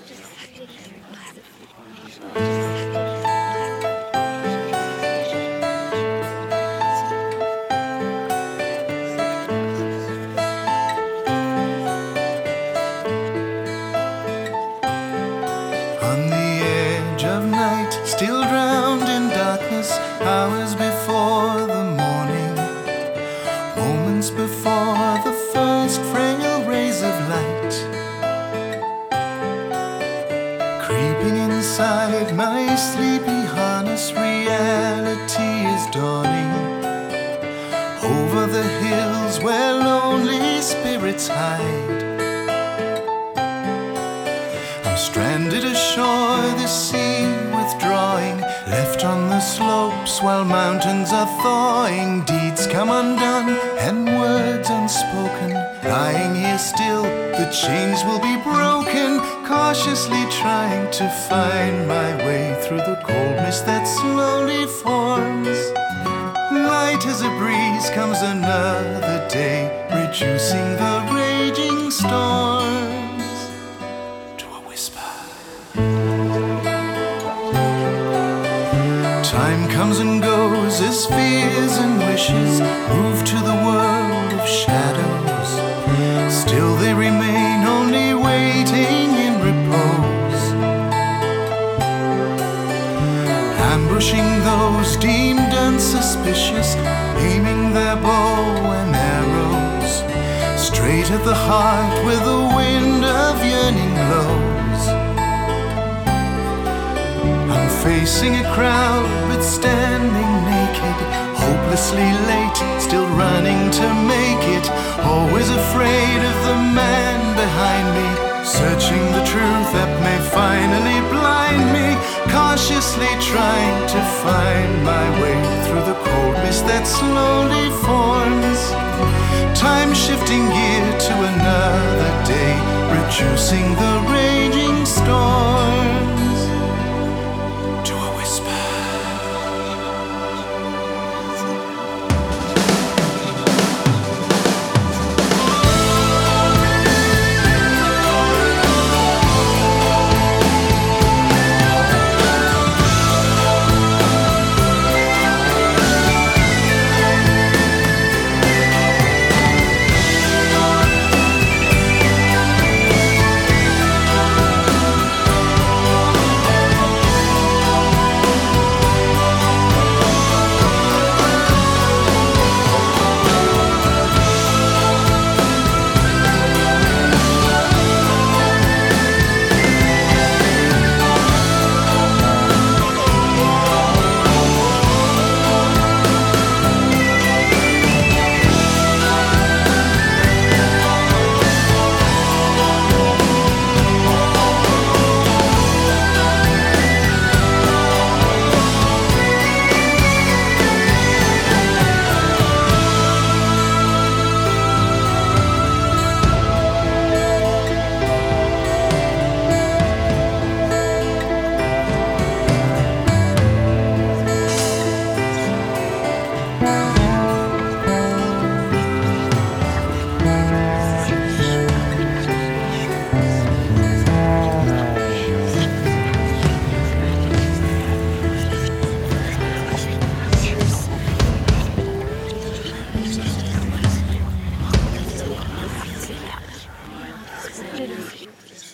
On the edge of night, still drowned in darkness, hours before the morning, moments before the first frail rays of light, creeping inside my sleepy harness, reality is dawning. Over the hills where lonely spirits hide, I'm stranded ashore, the sea withdrawing, left on the slopes while mountains are thawing. Deeds come undone and words unspoken, lying here still, the chains will be broken. Cautiously trying to find my way through the cold mist that slowly forms. Light as a breeze comes another day, reducing the raging storms to a whisper. Time comes and goes as fears and wishes move to the world of shadows. Still they remain, only waiting in repose, ambushing those deemed unsuspicious, aiming their bow and arrows straight at the heart where the wind of yearning blows. I'm facing a crowd but standing naked, hopelessly late, still running to make it, always afraid of the man behind me, searching the truth that may finally blind me, cautiously trying to find my way through the cold mist that slowly forms. Time shifting gear to another day, reducing the raging storms to a whisper. Thank you.